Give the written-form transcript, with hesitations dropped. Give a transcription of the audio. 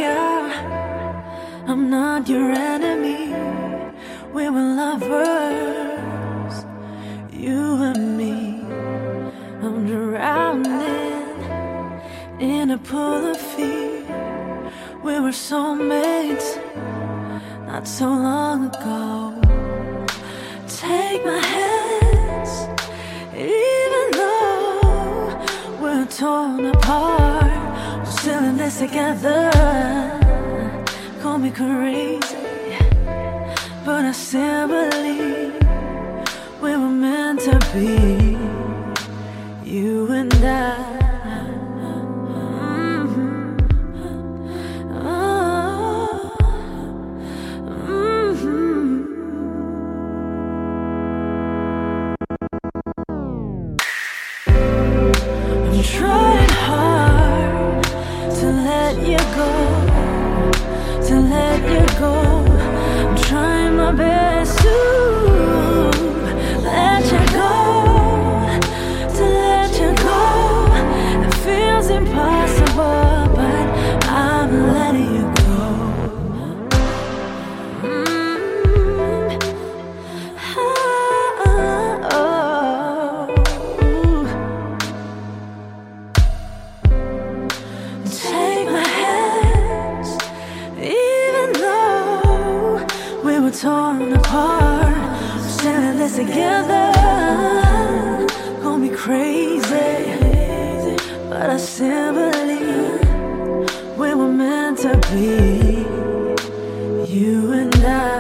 yeah. I'm not your enemy. We were lovers, you and me. I'm drowning in a pool of fear. We were soulmates not so long ago. Take my hands, even though we're torn apart, we're still in this together. Call me crazy, but I still believe we were meant to be, you and I. I'm trying hard to let you go, to let you go. I'm trying my best to let you go, to let you go. It feels impossible, but I'm letting you go. Take my hands, even though we were torn apart, we're still in this together. Call me crazy, but I still believe we were meant to be, you and I.